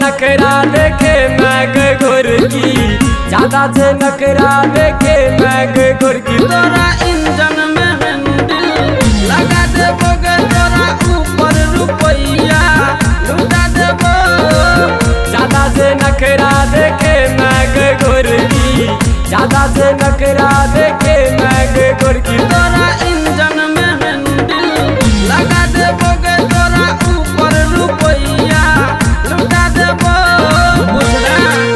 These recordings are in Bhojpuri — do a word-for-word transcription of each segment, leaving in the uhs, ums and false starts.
नखरा देखे मैग गोरकी, ज्यादा से नखरा देखे मैग गोरकी। तोरा इंजन में हैंडल लगा देबो गे, तोरा ऊपर रुपैया लुटा देबो। ज्यादा से नखरा देखे मैग गोरकी, ज्यादा से नखरा देखे मैग गोरकी। तोरा इंजन में हैंडल लगा देबो गे, तोरा ऊपर रुपैया लुटा देबो। बुझला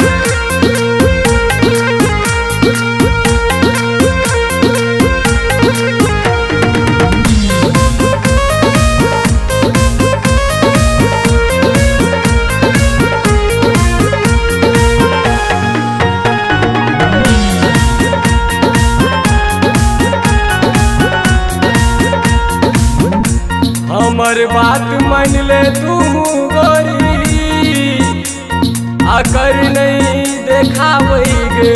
हमर बात मान ले तू गोरी, आकर नहीं देखावई गे।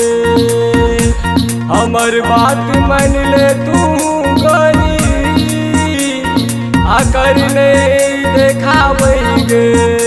हमर बात मान ले तू गोरी, आकर नहीं देखावई गे।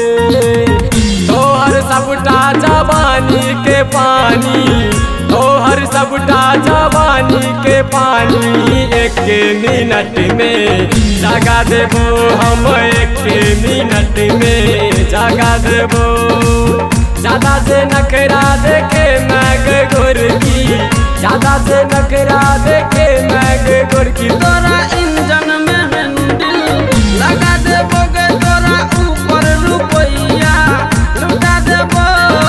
तोहर सबटा जवानी के पानी, तोहर सबटा जवानी के पानी एक मिनट में जगा देबो हम, एक मिनट में जगा देबो। ज्यादा से नखरा देखे मैग गोरकी, ज्यादा से नखरा देखे मैग गोरकी। तोरा इंजन में हैंडल लगा देबो गे, तोरा ऊपर रुपैया लुटा देबो।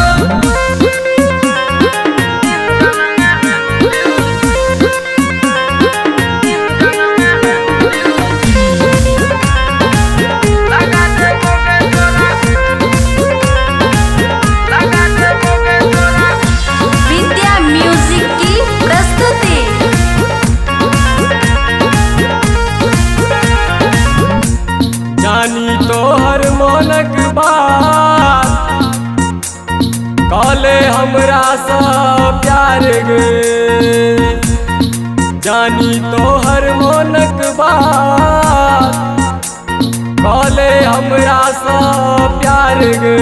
लगा देबो गे तोरा, लगा देबो गे तोरा। विद्या म्यूजिक की प्रस्तुति। जानी तोहर मोनक बात, काले हमरा सा प्यार गे। जानी तोहर मोनक बात, काले हमरा सा प्यार गे।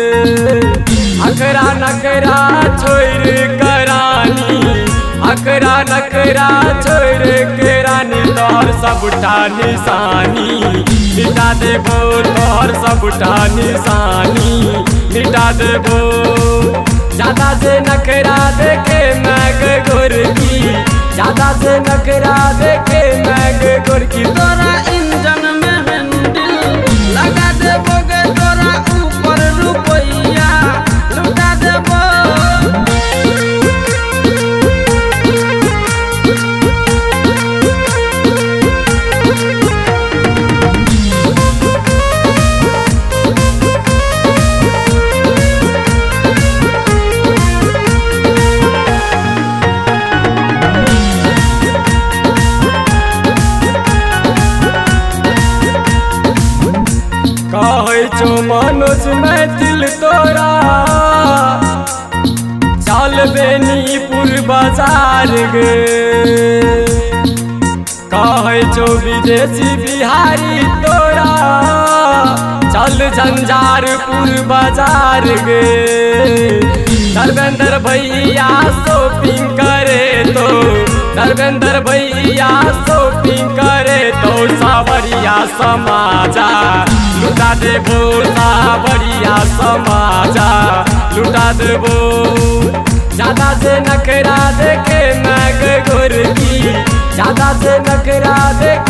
अखरा नखरा छोड़ करानी, अखरा नखरा छोड़ के रानी। तोहर सबटा निशानी मिटा देबो, तोहर सबटा निशानी मिटा देबो। ज्यादा से नखरा देखे मैग गोरकी, ज्यादा से नखरा देखे मैग गोरकी। तोरा इंजन में हैंडल लगा देबो गे, तोरा ऊपर रुपैया लुटा देबो। कहै छो मनोज मैथिल तोरा, चल बेनीपुर बाजार गे। कहै छो विदेशी बिहारी तोरा, चल झंझारपुर बाजार गे। धर्मेंद्र भैया शॉपिंग करे तो, धर्मेंद्र भैया शॉपिंग करे तो सावरिया समाजा लुटा देबो, सावरिया समाजा लुटा देबो। ज्यादा से नखरा देखे मैग गोरकी, ज्यादा से नखरा देखे